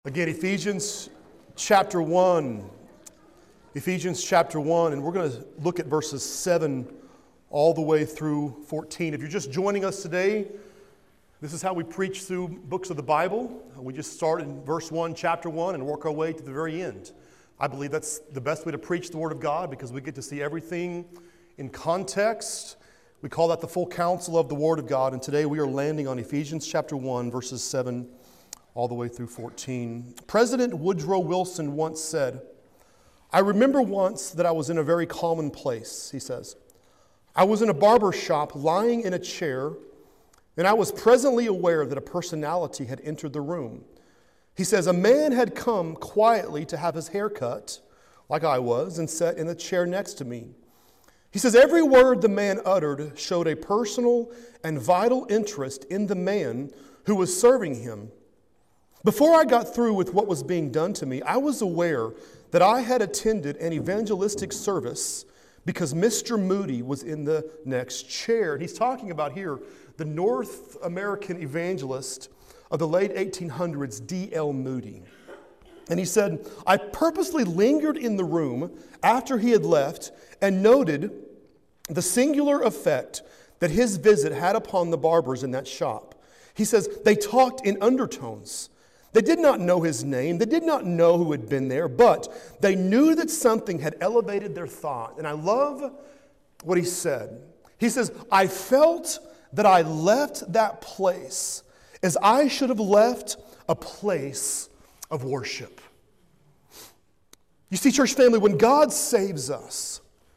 Again, Ephesians chapter 1. Ephesians chapter 1, and we're going to look at verses 7 all the way through 14. If you're just joining us today, this is how we preach through books of the Bible. We just start in verse 1, chapter 1, and work our way to the very end. I believe that's the best way to preach the Word of God because we get to see everything in context. We call that the full counsel of the Word of God, and today we are landing on Ephesians chapter 1, verses 7 all the way through 14. President Woodrow Wilson once said, "I remember once that I was in a very common place," he says. "I was in a barber shop lying in a chair, and I was presently aware that a personality had entered the room." He says, "A man had come quietly to have his hair cut, like I was, and sat in the chair next to me." He says, "Every word the man uttered showed a personal and vital interest in the man who was serving him. Before I got through with what was being done to me, I was aware that I had attended an evangelistic service because Mr. Moody was in the next chair." And he's talking about here the North American evangelist of the late 1800s, D.L. Moody. And he said, "I purposely lingered in the room after he had left and noted the singular effect that his visit had upon the barbers in that shop." He says, "They talked in undertones. They did not know his name. They did not know who had been there, but they knew that something had elevated their thought." And I love what he said. He says, "I felt that I left that place as I should have left a place of worship." You see, church family, when God saves us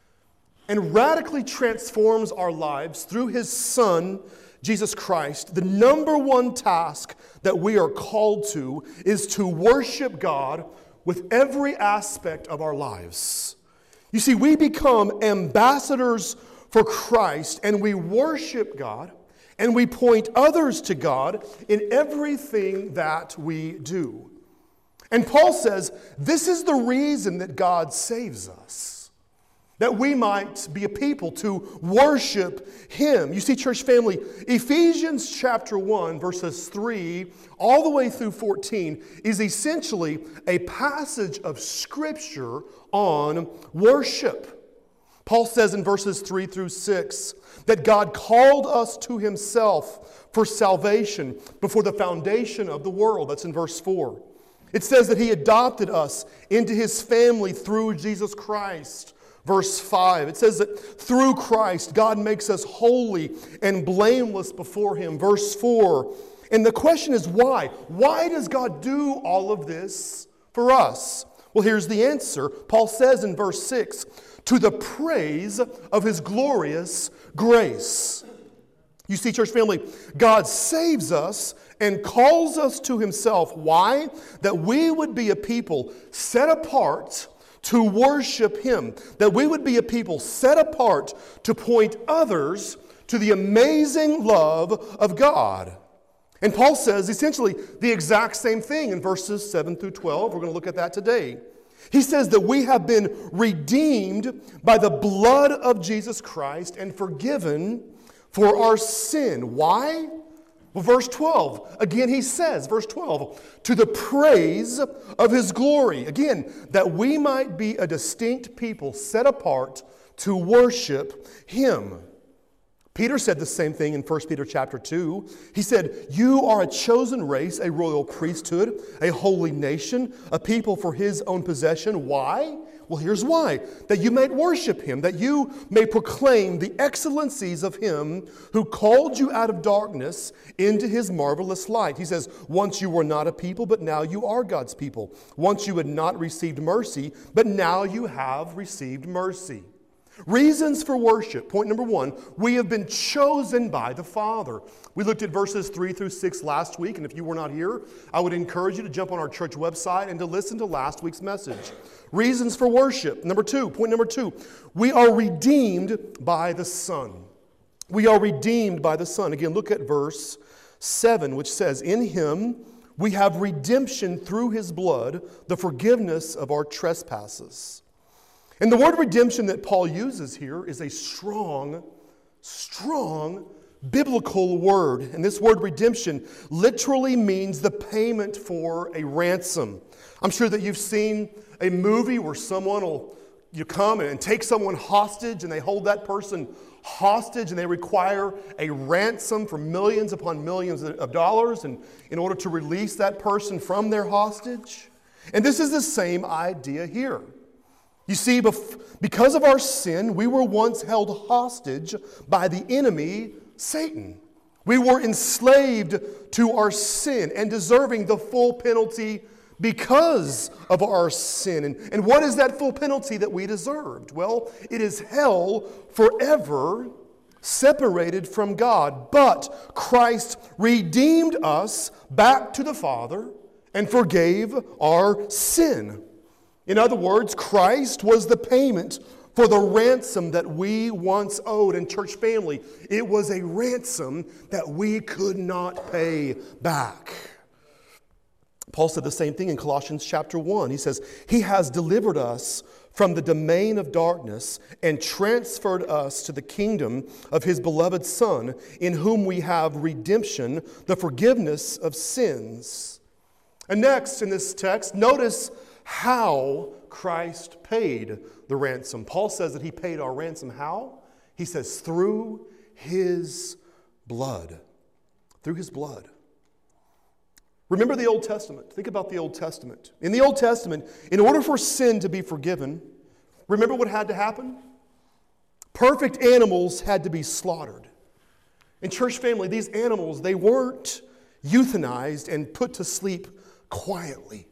and radically transforms our lives through His Son, Jesus Christ, the number one task that we are called to is to worship God with every aspect of our lives. You see, we become ambassadors for Christ, and we worship God, and we point others to God in everything that we do. And Paul says, this is the reason that God saves us, that we might be a people to worship Him. You see, church family, Ephesians chapter 1, verses 3 all the way through 14 is essentially a passage of Scripture on worship. Paul says in verses 3 through 6 that God called us to Himself for salvation before the foundation of the world. That's in verse 4. It says that He adopted us into His family through Jesus Christ. Verse 5, it says that through Christ, God makes us holy and blameless before Him. Verse 4, and the question is why? Why does God do all of this for us? Well, here's the answer. Paul says in verse 6, to the praise of His glorious grace. You see, church family, God saves us and calls us to Himself. Why? That we would be a people set apart to worship Him, that we would be a people set apart to point others to the amazing love of God. And Paul says essentially the exact same thing in verses 7 through 12. We're going to look at that today. He says that we have been redeemed by the blood of Jesus Christ and forgiven for our sin. Why? Well, verse 12, again he says, verse 12, to the praise of His glory. Again, that we might be a distinct people set apart to worship Him. Peter said the same thing in 1 Peter chapter 2. He said, you are a chosen race, a royal priesthood, a holy nation, a people for His own possession. Why? Well, here's why. That you may worship Him, that you may proclaim the excellencies of Him who called you out of darkness into His marvelous light. He says, once you were not a people, but now you are God's people. Once you had not received mercy, but now you have received mercy. Reasons for worship. Point number 1, we have been chosen by the Father. We looked at verses 3 through 6 last week, and if you were not here, I would encourage you to jump on our church website and to listen to last week's message. Reasons for worship. Point number 2, we are redeemed by the Son. We are redeemed by the Son. Again, look at verse 7, which says, in Him we have redemption through His blood, the forgiveness of our trespasses. And the word redemption that Paul uses here is a strong biblical word. And this word redemption literally means the payment for a ransom. I'm sure that you've seen a movie where someone will come and take someone hostage, and they hold that person hostage, and they require a ransom for millions upon millions of dollars in order to release that person from their hostage. And this is the same idea here. You see, because of our sin, we were once held hostage by the enemy, Satan. We were enslaved to our sin and deserving the full penalty because of our sin. And what is that full penalty that we deserved? Well, it is hell forever, separated from God. But Christ redeemed us back to the Father and forgave our sin. In other words, Christ was the payment for the ransom that we once owed. And church family, it was a ransom that we could not pay back. Paul said the same thing in Colossians chapter 1. He says, He has delivered us from the domain of darkness and transferred us to the kingdom of His beloved Son, in whom we have redemption, the forgiveness of sins. And next in this text, notice how Christ paid the ransom. Paul says that He paid our ransom. How? He says through His blood. Through His blood. Remember the Old Testament. Think about the Old Testament. In the Old Testament, in order for sin to be forgiven, remember what had to happen? Perfect animals had to be slaughtered. In church family, these animals, they weren't euthanized and put to sleep quietly.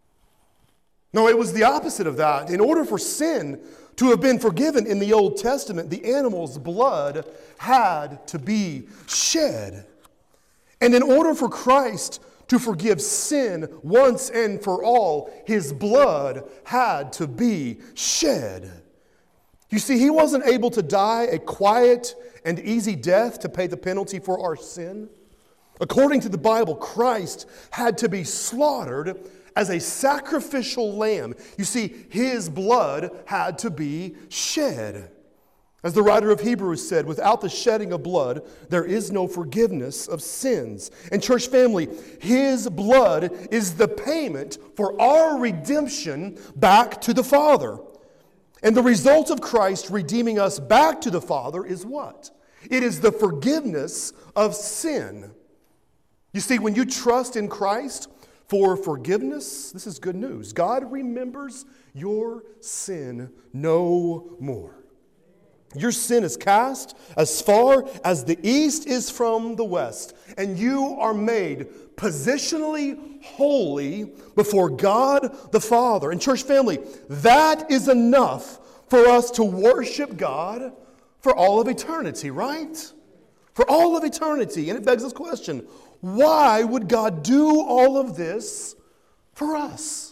No, it was the opposite of that. In order for sin to have been forgiven in the Old Testament, the animal's blood had to be shed. And in order for Christ to forgive sin once and for all, His blood had to be shed. You see, He wasn't able to die a quiet and easy death to pay the penalty for our sin. According to the Bible, Christ had to be slaughtered as a sacrificial lamb. You see, His blood had to be shed. As the writer of Hebrews said, without the shedding of blood, there is no forgiveness of sins. And church family, His blood is the payment for our redemption back to the Father. And the result of Christ redeeming us back to the Father is what? It is the forgiveness of sin. You see, when you trust in Christ for forgiveness, this is good news. God remembers your sin no more. Your sin is cast as far as the east is from the west, and you are made positionally holy before God the Father. And church family, that is enough for us to worship God for all of eternity, right? For all of eternity. And it begs this question, why would God do all of this for us?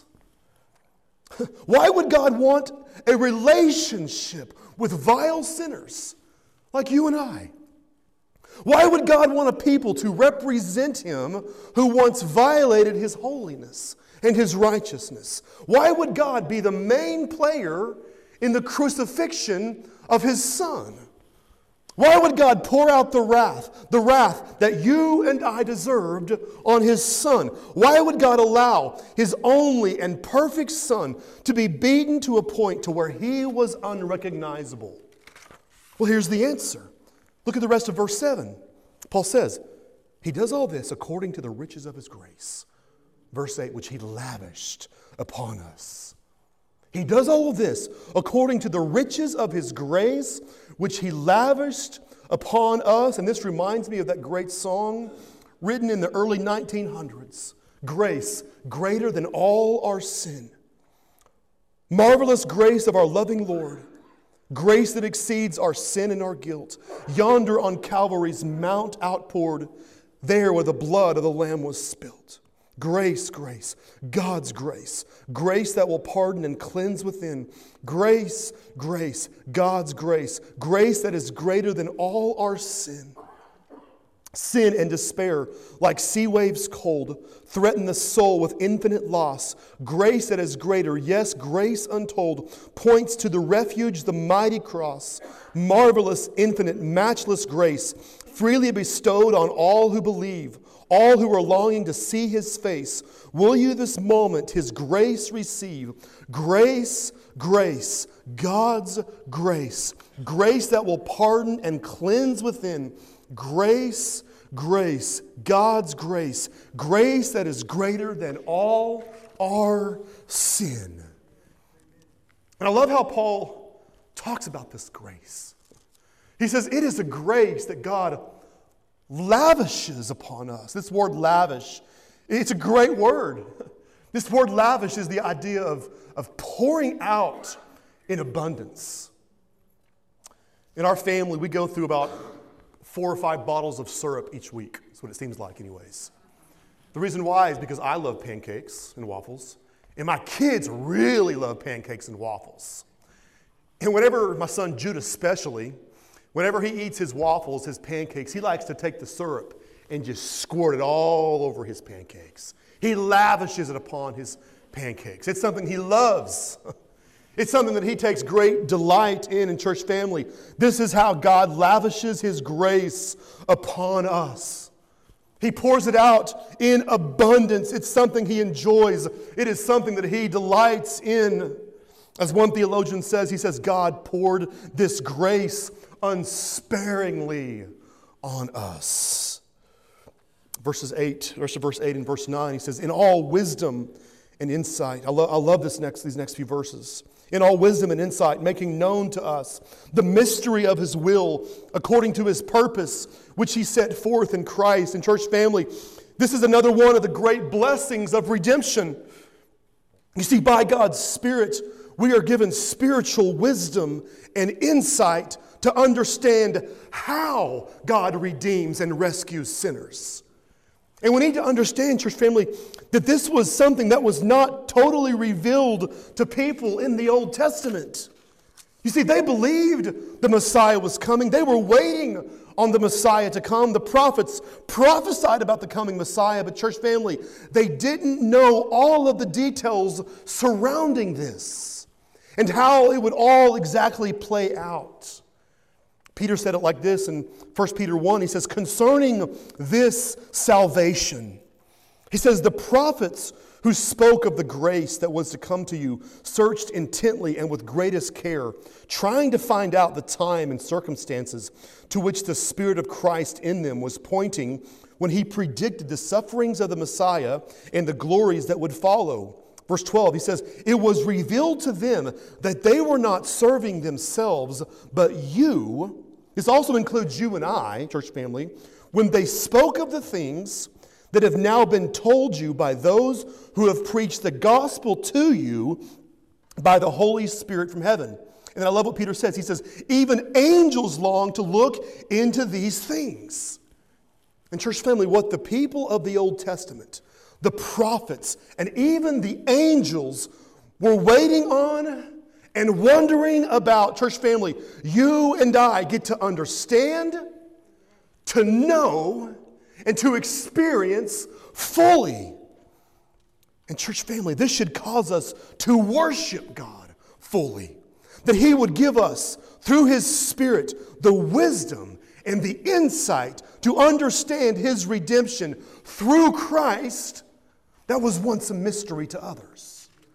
Why would God want a relationship with vile sinners like you and I? Why would God want a people to represent Him who once violated His holiness and His righteousness? Why would God be the main player in the crucifixion of His Son? Why would God pour out the wrath that you and I deserved on His Son? Why would God allow His only and perfect Son to be beaten to a point to where He was unrecognizable? Well, here's the answer. Look at the rest of verse 7. Paul says, He does all this according to the riches of His grace. Verse 8, which He lavished upon us. He does all of this according to the riches of His grace, which He lavished upon us. And this reminds me of that great song written in the early 1900s. Grace greater than all our sin. Marvelous grace of our loving Lord. Grace that exceeds our sin and our guilt. Yonder on Calvary's mount outpoured, there where the blood of the Lamb was spilt. Grace, grace, God's grace. Grace that will pardon and cleanse within. Grace, grace, God's grace. Grace that is greater than all our sin. Sin and despair, like sea waves cold, threaten the soul with infinite loss. Grace that is greater, yes, grace untold, points to the refuge, the mighty cross. Marvelous, infinite, matchless grace, freely bestowed on all who believe, all who are longing to see His face. Will you this moment His grace receive? Grace, grace, God's grace. Grace that will pardon and cleanse within. Grace, grace, God's grace. Grace that is greater than all our sin. And I love how Paul talks about this grace. He says it is a grace that God lavishes upon us. This word lavish, it's a great word. This word lavish is the idea of pouring out in abundance. In our family, we go through about 4 or 5 bottles of syrup each week. That's what it seems like anyways. The reason why is because I love pancakes and waffles, and my kids really love pancakes and waffles. And whenever my son Judah especially, whenever he eats his waffles, his pancakes, he likes to take the syrup and just squirt it all over his pancakes. He lavishes it upon his pancakes. It's something he loves. It's something that he takes great delight in church family. This is how God lavishes His grace upon us. He pours it out in abundance. It's something He enjoys. It is something that He delights in. As one theologian says, he says, God poured this grace unsparingly on us. Verse 8 and verse 9, he says, in all wisdom and insight. I love these next few verses. In all wisdom and insight, making known to us the mystery of His will according to His purpose, which He set forth in Christ. And church family, this is another one of the great blessings of redemption. You see, by God's Spirit, we are given spiritual wisdom and insight to understand how God redeems and rescues sinners. And we need to understand, church family, that this was something that was not totally revealed to people in the Old Testament. You see, they believed the Messiah was coming. They were waiting on the Messiah to come. The prophets prophesied about the coming Messiah, but church family, they didn't know all of the details surrounding this and how it would all exactly play out. Peter said it like this in 1 Peter 1. He says, concerning this salvation, he says, the prophets who spoke of the grace that was to come to you searched intently and with greatest care, trying to find out the time and circumstances to which the Spirit of Christ in them was pointing when He predicted the sufferings of the Messiah and the glories that would follow. Verse 12, he says, it was revealed to them that they were not serving themselves, but you. This also includes you and I, church family, when they spoke of the things that have now been told you by those who have preached the gospel to you by the Holy Spirit from heaven. And I love what Peter says. He says, even angels long to look into these things. And church family, what the people of the Old Testament, the prophets, and even the angels were waiting on and wondering about, church family, you and I get to understand, to know, and to experience fully. And church family, this should cause us to worship God fully. That He would give us, through His Spirit, the wisdom and the insight to understand His redemption through Christ that was once a mystery to others.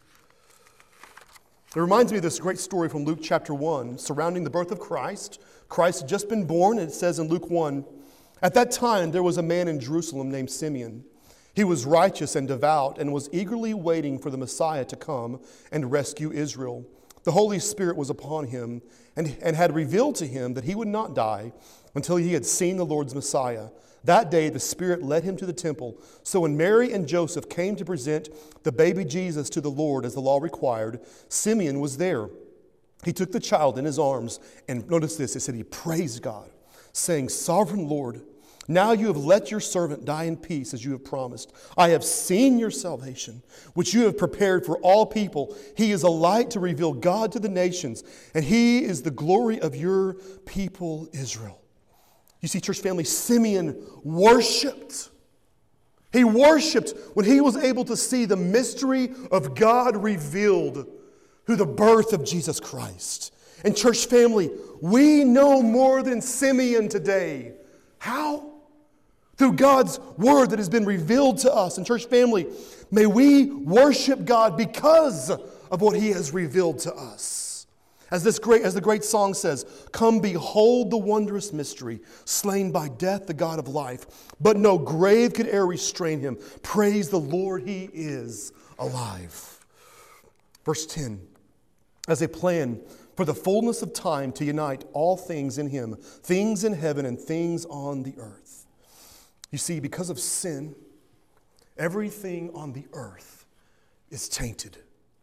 It reminds me of this great story from Luke chapter 1 surrounding the birth of Christ. Christ had just been born, and it says in Luke 1, at that time there was a man in Jerusalem named Simeon. He was righteous and devout and was eagerly waiting for the Messiah to come and rescue Israel. The Holy Spirit was upon him and had revealed to him that he would not die until he had seen the Lord's Messiah. That day the Spirit led him to the temple. So when Mary and Joseph came to present the baby Jesus to the Lord as the law required, Simeon was there. He took the child in his arms, and notice this, it said he praised God, saying, Sovereign Lord, now you have let your servant die in peace as you have promised. I have seen your salvation, which you have prepared for all people. He is a light to reveal God to the nations, and He is the glory of your people Israel. You see, church family, Simeon worshiped. He worshiped when he was able to see the mystery of God revealed through the birth of Jesus Christ. And church family, we know more than Simeon today. How? Through God's word that has been revealed to us. And church family, may we worship God because of what he has revealed to us. As the great song says, "Come behold the wondrous mystery, slain by death the God of life, but no grave could e'er restrain him. Praise the Lord, he is alive." Verse 10, as a plan for the fullness of time to unite all things in him, things in heaven and things on the earth. You see, because of sin, everything on the earth is tainted.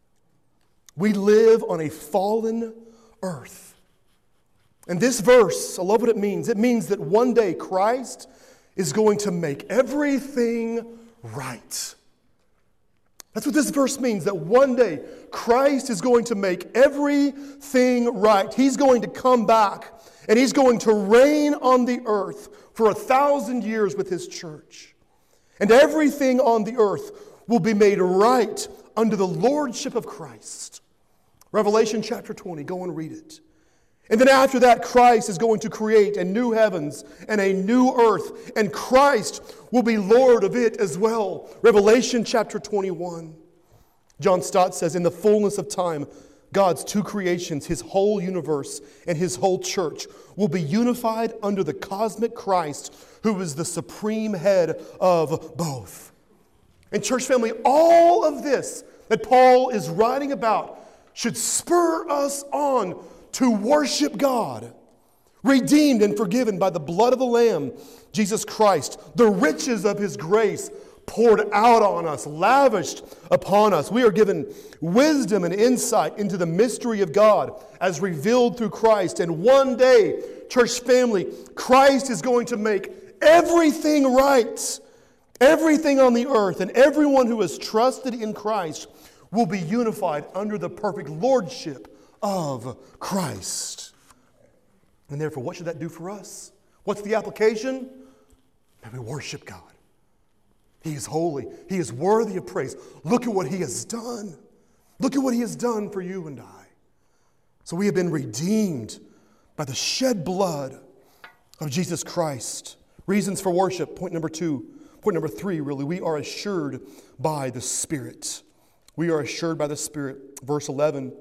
We live on a fallen earth. And this verse, I love what it means. It means that one day Christ is going to make everything right. That's what this verse means, that one day Christ is going to make everything right. He's going to come back and he's going to reign on the earth for 1,000 years with his church. And everything on the earth will be made right under the lordship of Christ. Revelation chapter 20, go and read it. And then after that, Christ is going to create a new heavens and a new earth, and Christ will be Lord of it as well. Revelation chapter 21. John Stott says, in the fullness of time, God's two creations, his whole universe and his whole church, will be unified under the cosmic Christ, who is the supreme head of both. And church family, all of this that Paul is writing about should spur us on to worship God, redeemed and forgiven by the blood of the Lamb, Jesus Christ, the riches of his grace poured out on us, lavished upon us. We are given wisdom and insight into the mystery of God as revealed through Christ. And one day, church family, Christ is going to make everything right. Everything on the earth and everyone who has trusted in Christ will be unified under the perfect lordship of Christ. And therefore, what should that do for us? What's the application? May we worship God. He is holy. He is worthy of praise. Look at what he has done. Look at what he has done for you and I. So we have been redeemed by the shed blood of Jesus Christ. Reasons for worship, point number 2. Point number 3, really, we are assured by the Spirit. We are assured by the Spirit. Verse 11,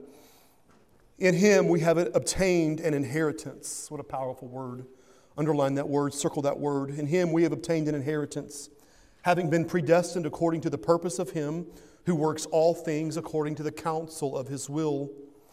in him we have obtained an inheritance. What a powerful word. Underline that word, circle that word. In him we have obtained an inheritance, having been predestined according to the purpose of him who works all things according to the counsel of his will.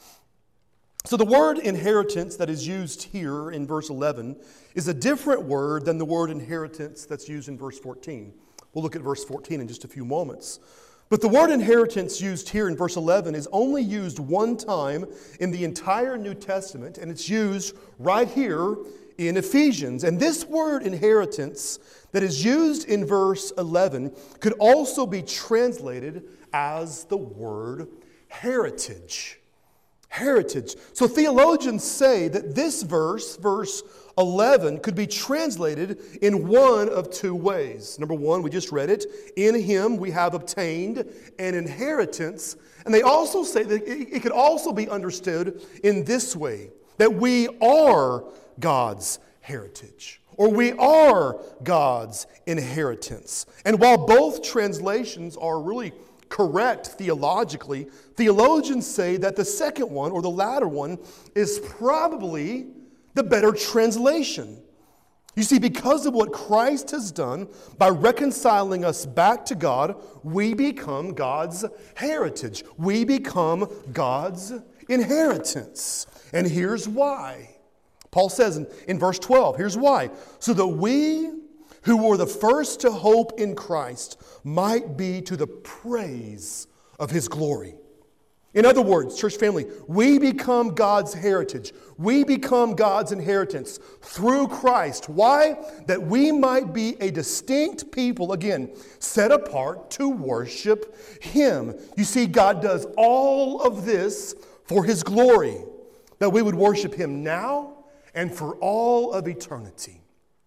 So the word inheritance that is used here in verse 11 is a different word than the word inheritance that's used in verse 14. We'll look at verse 14 in just a few moments. But the word inheritance used here in verse 11 is only used one time in the entire New Testament, and it's used right here in Ephesians. And this word inheritance that is used in verse 11 could also be translated as the word heritage. Heritage. So theologians say that this verse, verse 11, could be translated in one of two ways. Number one, we just read it. In him we have obtained an inheritance. And they also say that it could also be understood in this way, that we are God's heritage, or we are God's inheritance. And while both translations are really correct theologically, theologians say that the second one, or the latter one, is probably the better translation. You see, because of what Christ has done by reconciling us back to God, we become God's heritage. We become God's inheritance. And here's why. Paul says in verse 12, here's why. So that we who were the first to hope in Christ might be to the praise of his glory. In other words, church family, we become God's heritage. We become God's inheritance through Christ. Why? That we might be a distinct people, again, set apart to worship him. You see, God does all of this for his glory, that we would worship him now and for all of eternity.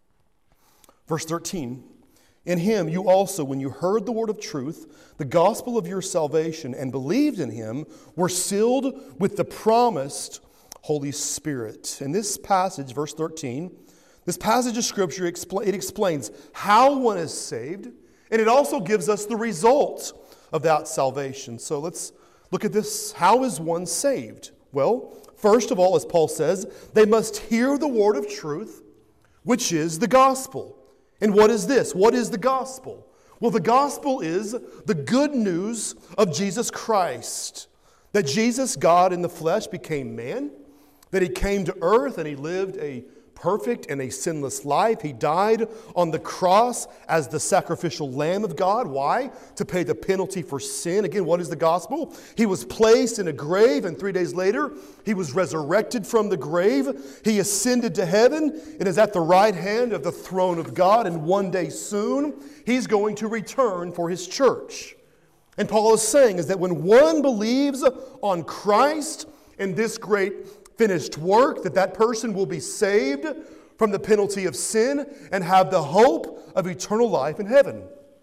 Verse 13, in him you also, when you heard the word of truth, the gospel of your salvation, and believed in him, were sealed with the promised Holy Spirit. In this passage, verse 13, this passage of Scripture, it explains how one is saved, and it also gives us the result of that salvation. So let's look at this. How is one saved? Well, first of all, as Paul says, they must hear the word of truth, which is the gospel. And what is this? What is the gospel? Well, the gospel is the good news of Jesus Christ. That Jesus, God in the flesh, became man. That he came to earth and he lived a perfect and a sinless life. He died on the cross as the sacrificial Lamb of God. Why? To pay the penalty for sin. Again, what is the gospel? He was placed in a grave, and 3 days later, he was resurrected from the grave. He ascended to heaven and is at the right hand of the throne of God. And one day soon, he's going to return for his church. And Paul is saying is that when one believes on Christ and this great finished work, that person will be saved from the penalty of sin and have the hope of eternal life in heaven.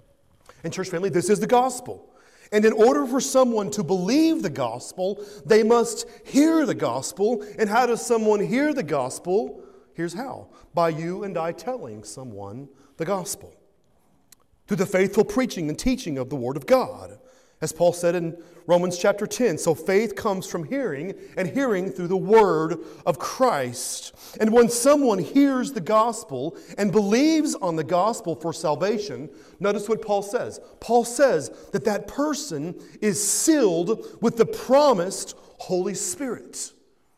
And church family, this is the gospel. And in order for someone to believe the gospel, they must hear the gospel. And how does someone hear the gospel? Here's how. By you and I telling someone the gospel. Through the faithful preaching and teaching of the Word of God. As Paul said in Romans chapter 10, so faith comes from hearing, and hearing through the word of Christ. And when someone hears the gospel and believes on the gospel for salvation, notice what Paul says. Paul says that that person is sealed with the promised Holy Spirit.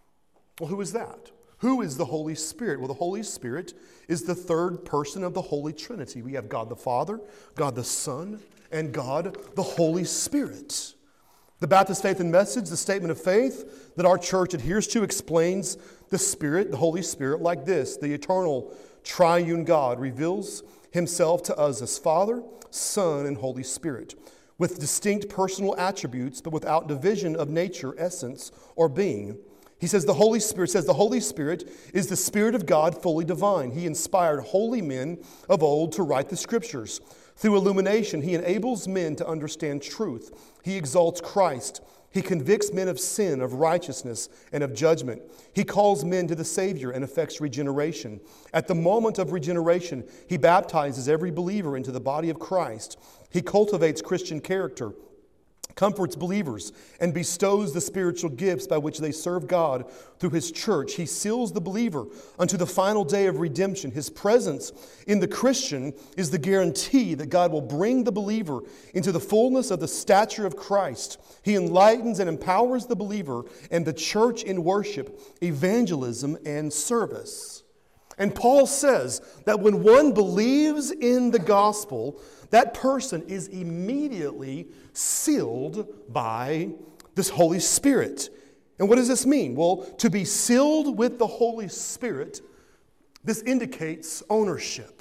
Well, who is that? Who is the Holy Spirit? Well, the Holy Spirit is the third person of the Holy Trinity. We have God the Father, God the Son, and God the Holy Spirit. The Baptist Faith and Message, the statement of faith that our church adheres to, explains the Spirit, the Holy Spirit, like this. The eternal triune God reveals himself to us as Father, Son, and Holy Spirit, with distinct personal attributes, but without division of nature, essence, or being. He says the Holy Spirit is the Spirit of God fully divine. He inspired holy men of old to write the Scriptures. Through illumination, he enables men to understand truth. He exalts Christ. He convicts men of sin, of righteousness, and of judgment. He calls men to the Savior and effects regeneration. At the moment of regeneration, he baptizes every believer into the body of Christ. He cultivates Christian character, comforts believers, and bestows the spiritual gifts by which they serve God through his church. He seals the believer unto the final day of redemption. His presence in the Christian is the guarantee that God will bring the believer into the fullness of the stature of Christ. He enlightens and empowers the believer and the church in worship, evangelism, and service. And Paul says that when one believes in the gospel, that person is immediately sealed by this Holy Spirit. And what does this mean? Well, to be sealed with the Holy Spirit, this indicates ownership.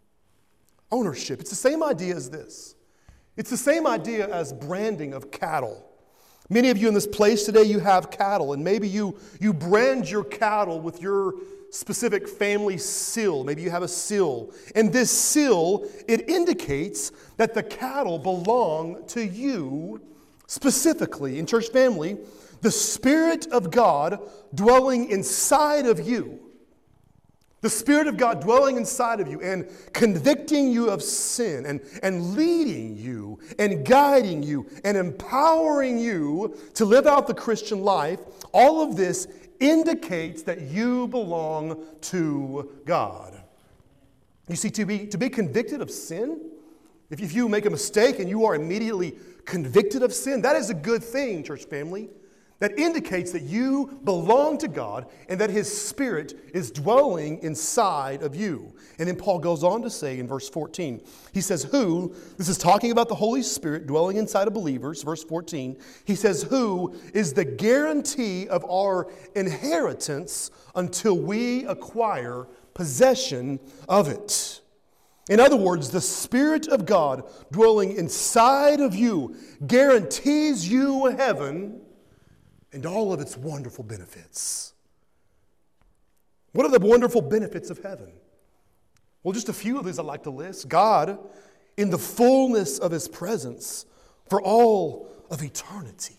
Ownership. It's the same idea as this. It's the same idea as branding of cattle. Many of you in this place today, you have cattle, and maybe you brand your cattle with your specific family seal. Maybe you have a seal. And this seal, it indicates that the cattle belong to you specifically. In church family, the Spirit of God dwelling inside of you. The Spirit of God dwelling inside of you and convicting you of sin and leading you and guiding you and empowering you to live out the Christian life. All of this indicates that you belong to God. You see, to be convicted of sin, if you make a mistake and you are immediately convicted of sin, that is a good thing, church family. That indicates that you belong to God and that his Spirit is dwelling inside of you. And then Paul goes on to say in verse 14, he says, who, this is talking about the Holy Spirit dwelling inside of believers, verse 14, he says, who is the guarantee of our inheritance until we acquire possession of it. In other words, the Spirit of God dwelling inside of you guarantees you heaven and all of its wonderful benefits. What are the wonderful benefits of heaven? Well, just a few of these I'd like to list. God, in the fullness of His presence for all of eternity.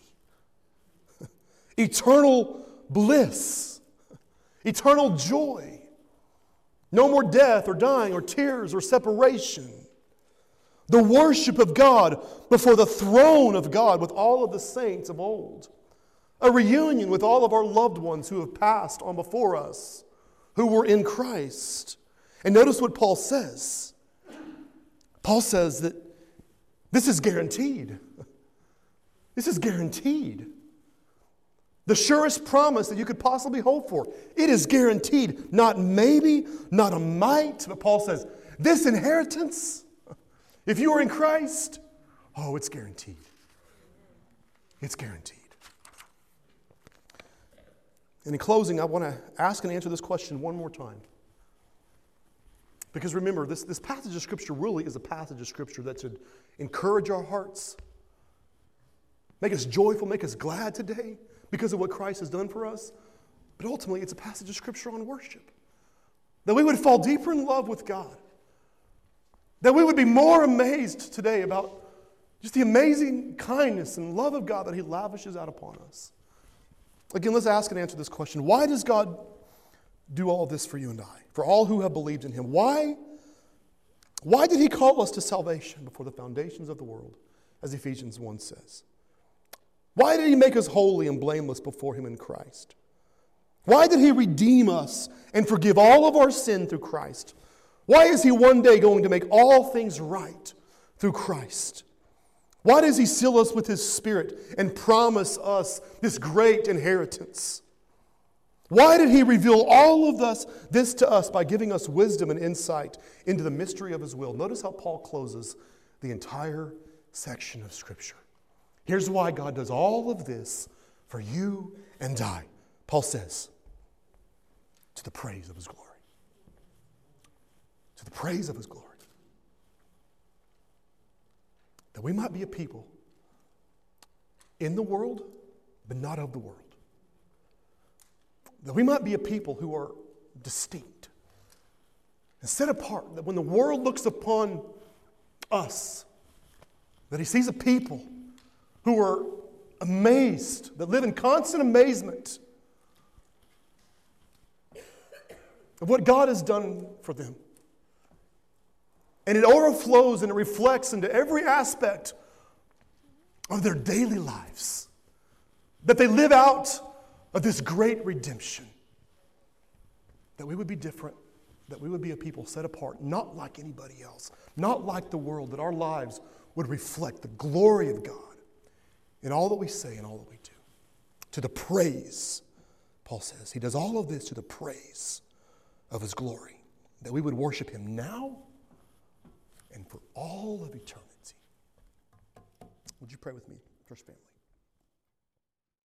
Eternal bliss. Eternal joy. No more death or dying or tears or separation. The worship of God before the throne of God with all of the saints of old. A reunion with all of our loved ones who have passed on before us, who were in Christ. And notice what Paul says. Paul says that this is guaranteed. This is guaranteed. The surest promise that you could possibly hope for. It is guaranteed. Not maybe, not a might, but Paul says, this inheritance, if you are in Christ, oh, it's guaranteed. It's guaranteed. And in closing, I want to ask and answer this question one more time. Because remember, this passage of Scripture really is a passage of Scripture that should encourage our hearts, make us joyful, make us glad today because of what Christ has done for us. But ultimately, it's a passage of Scripture on worship. That we would fall deeper in love with God. That we would be more amazed today about just the amazing kindness and love of God that He lavishes out upon us. Again, let's ask and answer this question. Why does God do all of this for you and I? For all who have believed in Him. Why did He call us to salvation before the foundations of the world, as Ephesians 1 says? Why did He make us holy and blameless before Him in Christ? Why did He redeem us and forgive all of our sin through Christ? Why is He one day going to make all things right through Christ? Why does He seal us with His Spirit and promise us this great inheritance? Why did He reveal all of this to us by giving us wisdom and insight into the mystery of His will? Notice how Paul closes the entire section of Scripture. Here's why God does all of this for you and I. Paul says, to the praise of His glory. To the praise of His glory. That we might be a people in the world, but not of the world. That we might be a people who are distinct and set apart. That when the world looks upon us, that he sees a people who are amazed, that live in constant amazement of what God has done for them. And it overflows and it reflects into every aspect of their daily lives. That they live out of this great redemption. That we would be different. That we would be a people set apart, not like anybody else. Not like the world. That our lives would reflect the glory of God in all that we say and all that we do. To the praise, Paul says. He does all of this to the praise of His glory. That we would worship Him now and for all of eternity. Would you pray with me, First Family?